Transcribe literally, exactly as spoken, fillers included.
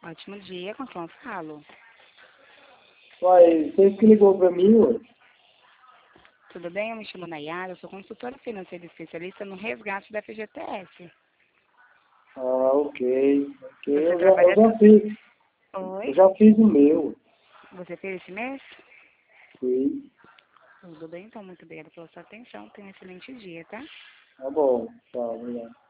Ótimo dia, com quem eu falo? Uai, vocês que ligou pra mim, ué? Tudo bem? Eu me chamo Nayara, eu sou consultora financeira especialista no resgate da F G T S. Ah, ok. Ok, Você eu já, eu trabalha... já fiz. Eu Oi? já fiz o meu. Você fez esse mês? Sim. Tudo bem, então. Muito obrigada pela sua atenção. Tenha um excelente dia, tá? Tá bom. Tchau, obrigado.